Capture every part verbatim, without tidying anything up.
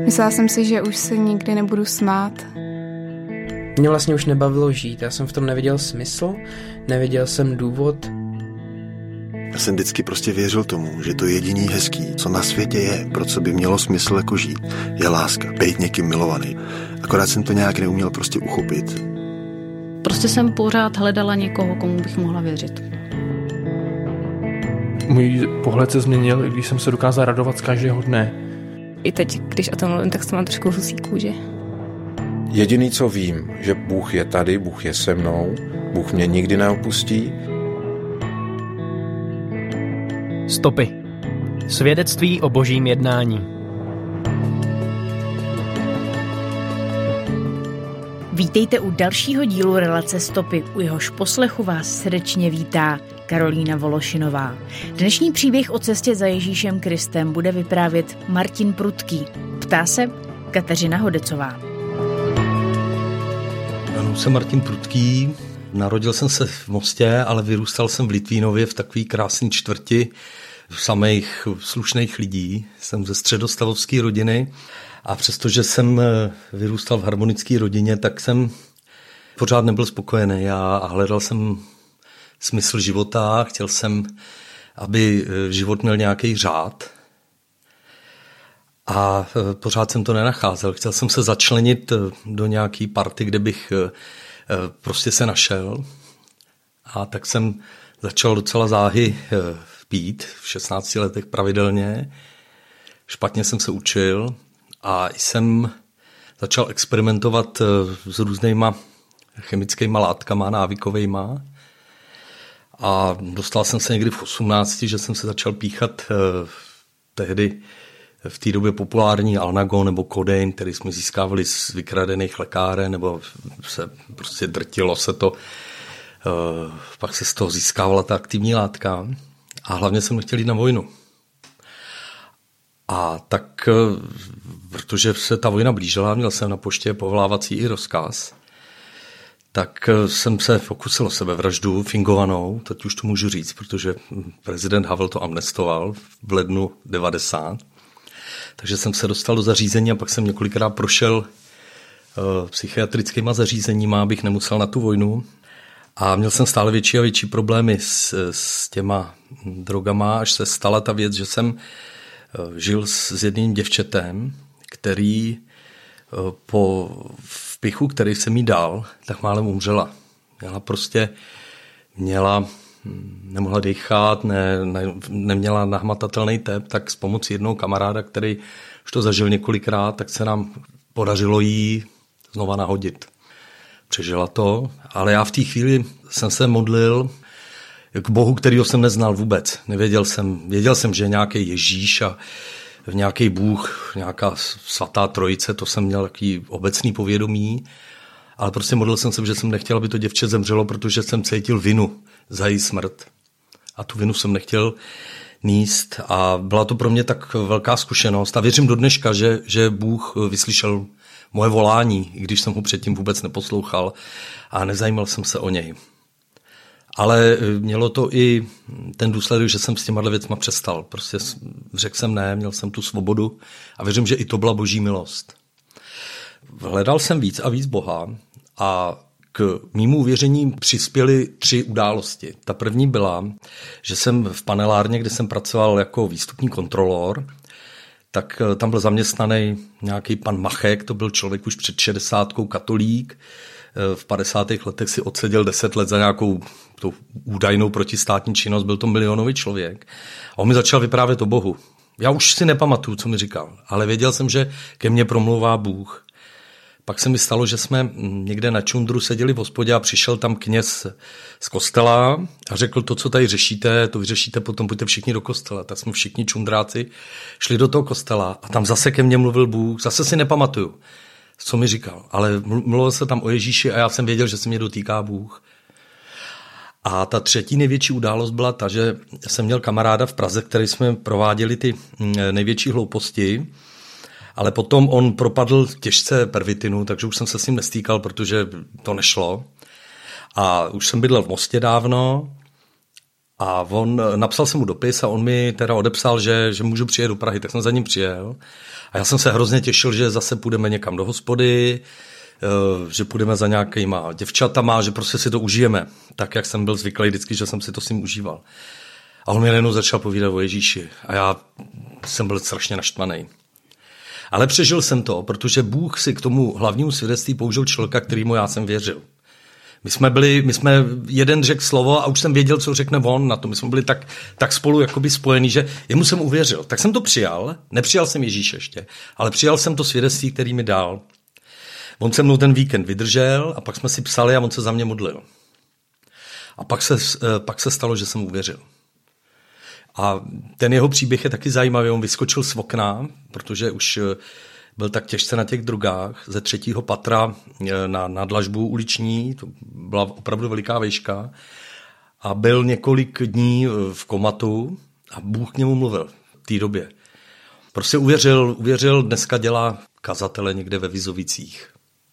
Myslela jsem si, že už se nikdy nebudu smát. Mě vlastně už nebavilo žít, já jsem v tom neviděl smysl, neviděl jsem důvod. Já jsem vždycky prostě věřil tomu, že to jediný hezký, co na světě je, pro co by mělo smysl jako žít, je láska, být někým milovaný. Akorát jsem to nějak neuměl prostě uchopit. Prostě jsem pořád hledala někoho, komu bych mohla věřit. Můj pohled se změnil, i když jsem se dokázal radovat z každého dne. I teď, když o tom mluvím, tak se mám trošku husí kůže. Jediný, co vím, že Bůh je tady, Bůh je se mnou, Bůh mě nikdy neopustí. Stopy. Svědectví o božím jednání. Vítejte u dalšího dílu relace Stopy, u jehož poslechu vás srdečně vítá Karolína Vološinová. Dnešní příběh o cestě za Ježíšem Kristem bude vyprávět Martin Prudký. Ptá se Kateřina Hodecová. Jmenuji se Martin Prudký, narodil jsem se v Mostě, ale vyrůstal jsem v Litvínově v takové krásné čtvrti samých slušných lidí. Jsem ze středostavovské rodiny a přestože jsem vyrůstal v harmonické rodině, tak jsem pořád nebyl spokojený a hledal jsem smysl života, chtěl jsem, aby život měl nějaký řád a pořád jsem to nenacházel. Chtěl jsem se začlenit do nějaký party, kde bych prostě se našel a tak jsem začal docela záhy pít v šestnácti letech pravidelně. Špatně jsem se učil a jsem začal experimentovat s různýma chemickýma látkama, návykovejma. A dostal jsem se někdy v osmnácti, že jsem se začal píchat tehdy v té době populární Alnagon nebo kodein, který jsme získávali z vykradených lékáren, nebo se prostě drtilo se to. Pak se z toho získávala ta aktivní látka a hlavně jsem nechtěl jít na vojnu. A tak, protože se ta vojna blížila, měl jsem na poště povolávací i rozkaz, tak jsem se pokusil o sebevraždu fingovanou, teď už to můžu říct, protože prezident Havel to amnestoval v lednu devadesát. Takže jsem se dostal do zařízení a pak jsem několikrát prošel uh, psychiatrickýma zařízeníma, abych nemusel na tu vojnu. A měl jsem stále větší a větší problémy s, s těma drogama, až se stala ta věc, že jsem uh, žil s, s jedným děvčetem, který uh, po vpichu, který jsem jí dal, tak málem umřela. Měla prostě, měla, nemohla dýchat, ne, ne, neměla nahmatatelný tep, tak s pomocí jednoho kamaráda, který už to zažil několikrát, tak se nám podařilo jí znova nahodit. Přežila to, ale já v té chvíli jsem se modlil k Bohu, kterýho jsem neznal vůbec. Nevěděl jsem, věděl jsem, že je nějaký Ježíš a nějaký Bůh, nějaká svatá trojice, to jsem měl takový obecný povědomí, ale prostě modlil jsem se, že jsem nechtěl, aby to děvče zemřelo, protože jsem cítil vinu za její smrt. A tu vinu jsem nechtěl nést a byla to pro mě tak velká zkušenost. A věřím do dneška, že, že Bůh vyslyšel moje volání, i když jsem ho předtím vůbec neposlouchal a nezajímal jsem se o něj. Ale mělo to i ten důsledek, že jsem s těma věcma přestal. Prostě řekl jsem ne, měl jsem tu svobodu a věřím, že i to byla boží milost. Hledal jsem víc a víc Boha a k mému uvěření přispěly tři události. Ta první byla, že jsem v panelárně, kde jsem pracoval jako výstupní kontrolor, tak tam byl zaměstnaný nějaký pan Machek, to byl člověk už před šedesátkou, katolík. V padesátých letech si odseděl deset let za nějakou tou údajnou protistátní činnost, byl to milionový člověk. A on mi začal vyprávět o Bohu. Já už si nepamatuju, co mi říkal, ale věděl jsem, že ke mně promlouvá Bůh. Pak se mi stalo, že jsme někde na čundru seděli v hospodě a přišel tam kněz z kostela a řekl, to, co tady řešíte, to vyřešíte, potom pojďte všichni do kostela. Tak jsme všichni čundráci šli do toho kostela a tam zase ke mně mluvil Bůh, zase si nepamatuju, co mi říkal, ale mluvil se tam o Ježíši a já jsem věděl, že se mě dotýká Bůh. A ta třetí největší událost byla ta, že jsem měl kamaráda v Praze, který jsme prováděli ty největší hlouposti, ale potom on propadl těžce pervitinu, takže už jsem se s ním nestýkal, protože to nešlo. A už jsem bydlel v Mostě dávno A on, napsal jsem mu dopis a on mi teda odepsal, že, že můžu přijet do Prahy, tak jsem za ním přijel. A já jsem se hrozně těšil, že zase půjdeme někam do hospody, že půjdeme za nějakýma děvčatama, že prostě si to užijeme. Tak, jak jsem byl zvyklý vždycky, že jsem si to s ním užíval. A on mi najednou začal povídat o Ježíši. A já jsem byl strašně naštvaný. Ale přežil jsem to, protože Bůh si k tomu hlavnímu svědectví použil člověka, kterýmu já jsem věřil. My jsme byli, my jsme jeden řekl slovo a už jsem věděl, co řekne on na to. My jsme byli tak, tak spolu jakoby spojení, že jemu jsem uvěřil. Tak jsem to přijal, nepřijal jsem Ježíše ještě, ale přijal jsem to svědectví, který mi dal. On se mnou ten víkend vydržel a pak jsme si psali a on se za mě modlil. A pak se, pak se stalo, že jsem uvěřil. A ten jeho příběh je taky zajímavý. On vyskočil z okna, protože už byl tak těžce na těch drogách, ze třetího patra na, na dlažbu uliční, to byla opravdu veliká výška, a byl několik dní v komatu a Bůh k němu mluvil v té době. Prostě uvěřil, uvěřil, dneska dělá kazatele někde ve Vizovicích.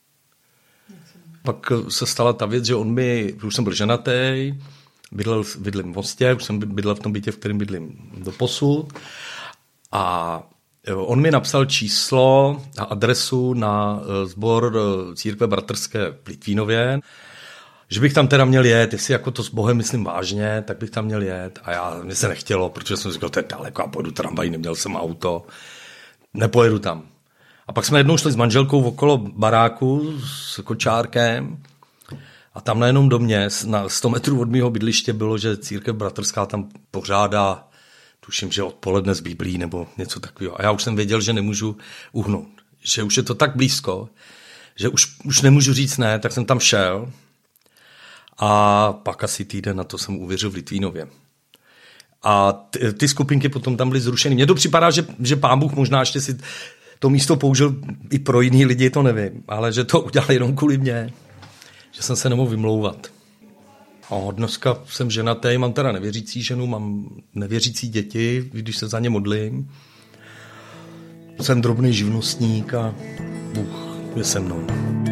Pak se stala ta věc, že on mi, už jsem byl ženatý, bydlel, bydlím v Mostě, už jsem bydlel v tom bytě, v kterém bydlím doposud, a on mi napsal číslo a adresu na sbor církve bratrské v Litvínově, že bych tam teda měl jet, jestli jako to s Bohem myslím vážně, tak bych tam měl jet. A já, mě se nechtělo, protože jsem říkal, to je daleko, a pojedu tramvaj, neměl jsem auto, nepojedu tam. A pak jsme jednou šli s manželkou okolo baráku s kočárkem a tam na jednom domě, na sto metrů od mého bydliště bylo, že církev bratrská tam pořádá, tuším, že odpoledne z Biblí nebo něco takového. A já už jsem věděl, že nemůžu uhnout. Že už je to tak blízko, že už, už nemůžu říct ne, tak jsem tam šel. A pak asi týden na to jsem uvěřil v Litvínově. A ty, ty skupinky potom tam byly zrušeny. Mně to připadá, že, že Pán Bůh možná ještě si to místo použil i pro jiný lidi, to nevím. Ale že to udělal jenom kvůli mně. Že jsem se nemohl vymlouvat. A dneska jsem ženatý, mám teda nevěřící ženu, mám nevěřící děti, když se za ně modlím. Jsem drobný živnostník a Bůh je se mnou.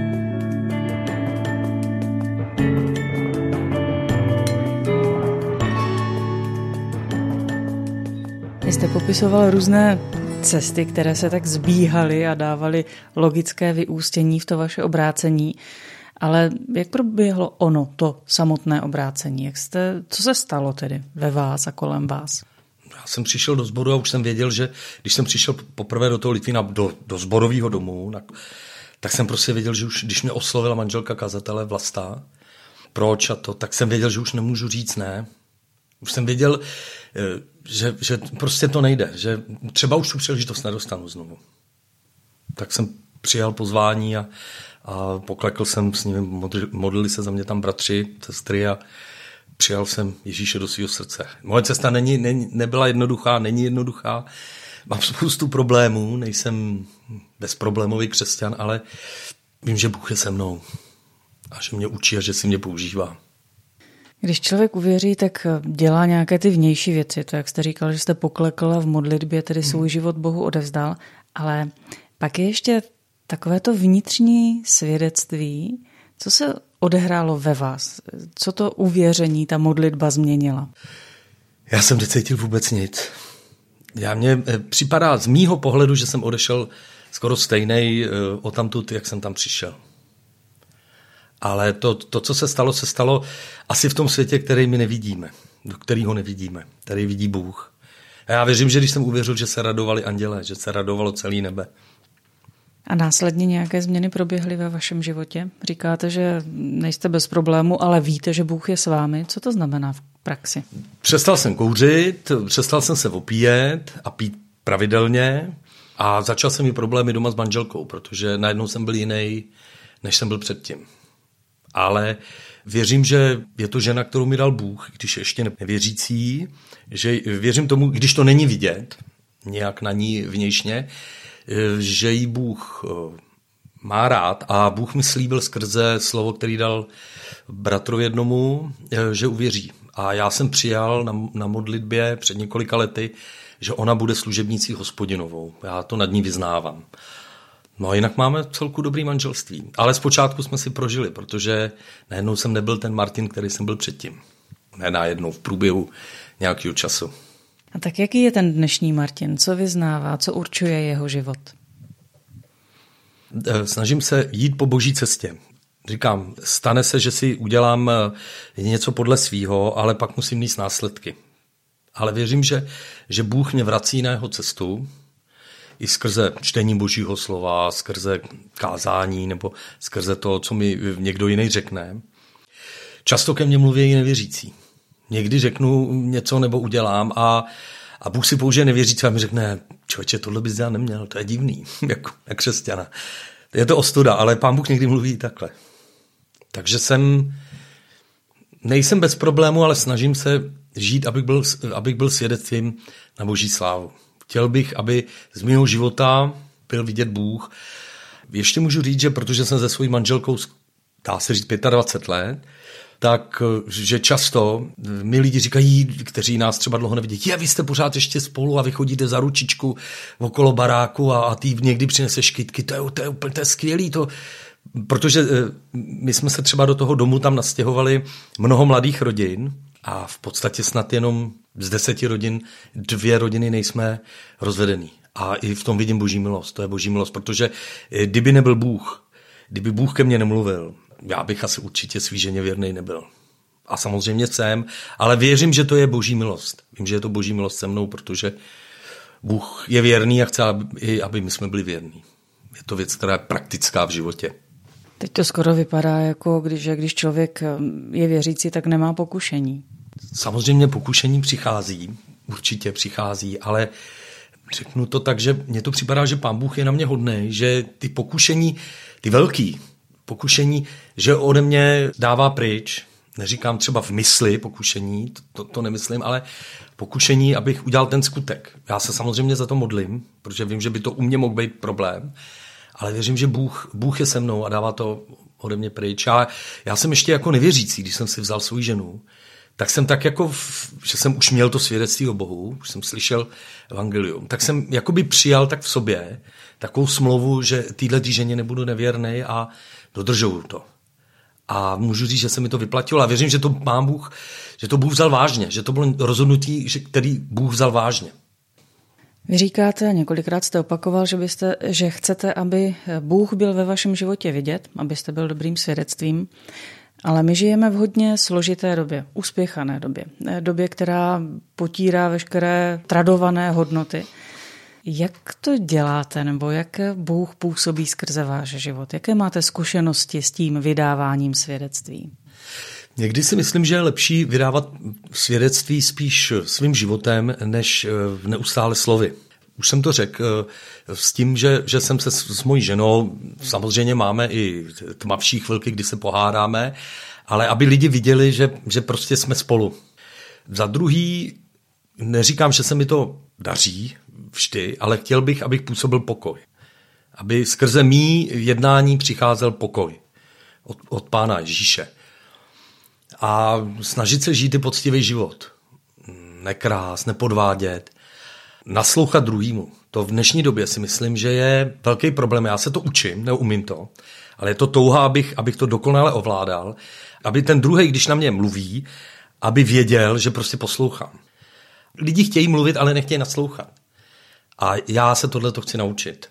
Vy jste popisoval různé cesty, které se tak zbíhaly a dávaly logické vyústění v to vaše obrácení. Ale jak proběhlo ono, to samotné obrácení? Jak jste, co se stalo tedy ve vás a kolem vás? Já jsem přišel do sboru a už jsem věděl, že když jsem přišel poprvé do toho Litvína, do, do sborového domu, tak, tak jsem prostě věděl, že už, když mě oslovila manželka kazatele Vlasta, proč a to, tak jsem věděl, že už nemůžu říct ne. Už jsem věděl, že, že prostě to nejde, že třeba už tu příležitost nedostanu znovu. Tak jsem přijal pozvání a A poklekl jsem s nimi, modlili se za mě tam bratři, sestry a přijal jsem Ježíše do svého srdce. Moje cesta není, není, nebyla jednoduchá, není jednoduchá. Mám spoustu problémů, nejsem bezproblémový křesťan, ale vím, že Bůh je se mnou a že mě učí a že si mě používá. Když člověk uvěří, tak dělá nějaké ty vnější věci. To, jak jste říkal, že jste poklekl a v modlitbě tedy svůj život Bohu odevzdal, ale pak je ještě takové to vnitřní svědectví, co se odehrálo ve vás? Co to uvěření, ta modlitba změnila? Já jsem necítil vůbec nic. Já mně připadá z mýho pohledu, že jsem odešel skoro stejnej odtamtud, jak jsem tam přišel. Ale to, to, co se stalo, se stalo asi v tom světě, který my nevidíme, do kterého nevidíme, který vidí Bůh. A já věřím, že když jsem uvěřil, že se radovali andělé, že se radovalo celý nebe. A následně nějaké změny proběhly ve vašem životě? Říkáte, že nejste bez problému, ale víte, že Bůh je s vámi. Co to znamená v praxi? Přestal jsem kouřit, přestal jsem se opíjet a pít pravidelně a začal jsem mít problémy doma s manželkou, protože najednou jsem byl jiný, než jsem byl předtím. Ale věřím, že je to žena, kterou mi dal Bůh, když ještě nevěřící, že věřím tomu, když to není vidět, nějak na ní vnějšně, že jí Bůh má rád a Bůh mi slíbil skrze slovo, který dal bratrovi jednomu, že uvěří. A já jsem přijal na, na modlitbě před několika lety, že ona bude služebnicí Hospodinovou. Já to nad ní vyznávám. No a jinak máme celku dobrý manželství. Ale zpočátku jsme si prožili, protože najednou jsem nebyl ten Martin, který jsem byl předtím. Ne najednou, v průběhu nějakého času. A tak jaký je ten dnešní Martin? Co vyznává? Co určuje jeho život? Snažím se jít po boží cestě. Říkám, stane se, že si udělám něco podle svýho, ale pak musím nést následky. Ale věřím, že, že Bůh mě vrací na jeho cestu i skrze čtení božího slova, skrze kázání nebo skrze to, co mi někdo jiný řekne. Často ke mně mluví i nevěřící. Někdy řeknu něco nebo udělám a, a Bůh si použije nevěřící a mi řekne, člověče, tohle bys dělat neměl, to je divný, jako na křesťana. Je to ostuda, ale Pán Bůh někdy mluví takhle. Takže jsem, nejsem bez problému, ale snažím se žít, abych byl, abych byl svědectvím na boží slávu. Chtěl bych, aby z mého života byl vidět Bůh. Ještě můžu říct, že protože jsem se svojí manželkou, dá se říct dvacet pět let, tak, že často mi lidi říkají, kteří nás třeba dlouho nevidí, je, vy jste pořád ještě spolu a vy chodíte za ručičku okolo baráku a, a ty někdy přineseš kytky, to je, to je úplně to je skvělý, to, protože my jsme se třeba do toho domu tam nastěhovali mnoho mladých rodin a v podstatě snad jenom z deseti rodin dvě rodiny nejsme rozvedený. A i v tom vidím boží milost, to je boží milost, protože kdyby nebyl Bůh, kdyby Bůh ke mně nemluvil, já bych asi určitě svý ženě věrnej nebyl. A samozřejmě jsem, ale věřím, že to je boží milost. Vím, že je to boží milost se mnou, protože Bůh je věrný a chce, aby, aby my jsme byli věrní. Je to věc, která je praktická v životě. Teď to skoro vypadá, jako když, když člověk je věřící, tak nemá pokušení. Samozřejmě pokušení přichází, určitě přichází, ale řeknu to tak, že mně to připadá, že Pán Bůh je na mě hodnej, že ty pokušení, ty velký pokušení, že ode mě dává pryč, neříkám třeba v mysli pokušení, to, to, to nemyslím, ale pokušení, abych udělal ten skutek. Já se samozřejmě za to modlím, protože vím, že by to u mě mohl být problém, ale věřím, že Bůh, Bůh je se mnou a dává to ode mě pryč. Já, já jsem ještě jako nevěřící, když jsem si vzal svou ženu, tak jsem tak jako, že jsem už měl to svědectví o Bohu, už jsem slyšel evangelium, tak jsem jakoby přijal tak v sobě takovou smlouvu, že týhletý ženě nebudu nevěrnej a dodržuju to. A můžu říct, že se mi to vyplatilo a věřím, že to Pán Bůh, že to Bůh vzal vážně, že to bylo rozhodnutí, který Bůh vzal vážně. Vy říkáte, několikrát jste opakoval, že, byste, že chcete, aby Bůh byl ve vašem životě vidět, abyste byl dobrým svědectvím, ale my žijeme v hodně složité době, uspěchané době, době, která potírá veškeré tradované hodnoty. Jak to děláte, nebo jak Bůh působí skrze váš život? Jaké máte zkušenosti s tím vydáváním svědectví? Někdy si myslím, že je lepší vydávat svědectví spíš svým životem, než neustále slovy. Už jsem to řekl s tím, že, že jsem se s mojí ženou, samozřejmě máme i tmavší chvilky, kdy se pohádáme, ale aby lidi viděli, že, že prostě jsme spolu. Za druhý, neříkám, že se mi to daří vždy, ale chtěl bych, abych působil pokoj. Aby skrze mý jednání přicházel pokoj od, od Pána Ježíše. A snažit se žít i poctivý život. Nekrást, nepodvádět, naslouchat druhýmu. To v dnešní době si myslím, že je velký problém. Já se to učím, neumím to, ale je to touha, abych, abych to dokonale ovládal, aby ten druhý, když na mě mluví, aby věděl, že prostě poslouchám. Lidi chtějí mluvit, ale nechtějí naslouchat. A já se tohleto chci naučit.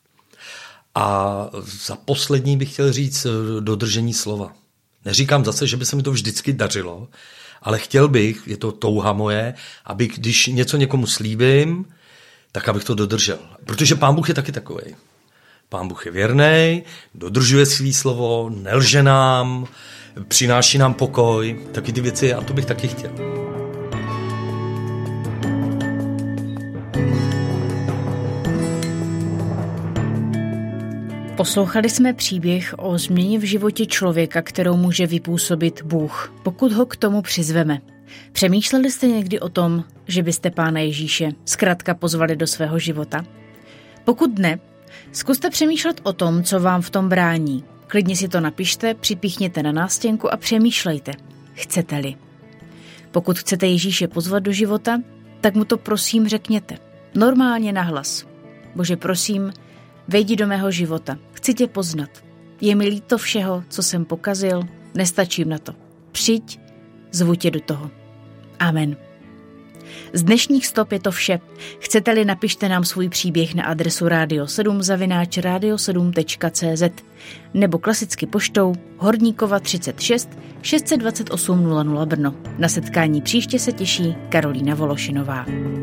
A za poslední bych chtěl říct dodržení slova. Neříkám zase, že by se mi to vždycky dařilo, ale chtěl bych, je to touha moje, aby když něco někomu slíbím, tak abych to dodržel. Protože Pán Bůh je taky takovej. Pán Bůh je věrnej, dodržuje svý slovo, nelže nám, přináší nám pokoj, taky ty věci, a to bych taky chtěl. Poslouchali jsme příběh o změně v životě člověka, kterou může vypůsobit Bůh, pokud ho k tomu přizveme. Přemýšleli jste někdy o tom, že byste Pána Ježíše zkrátka pozvali do svého života? Pokud ne, zkuste přemýšlet o tom, co vám v tom brání. Klidně si to napište, připíchněte na nástěnku a přemýšlejte. Chcete-li. Pokud chcete Ježíše pozvat do života, tak mu to prosím řekněte. Normálně nahlas. Bože, prosím, vejdi do mého života. Chci tě poznat. Je mi líto všeho, co jsem pokazil. Nestačím na to. Přijď Zvu tě do toho. Amen. Z dnešních stop je to vše. Chcete-li, napište nám svůj příběh na adresu radio sedm zavináč radio sedm tečka cé zet nebo klasicky poštou Horníkova třicet šest šest set dvacet osm nula nula Brno. Na setkání příště se těší Karolína Vološinová.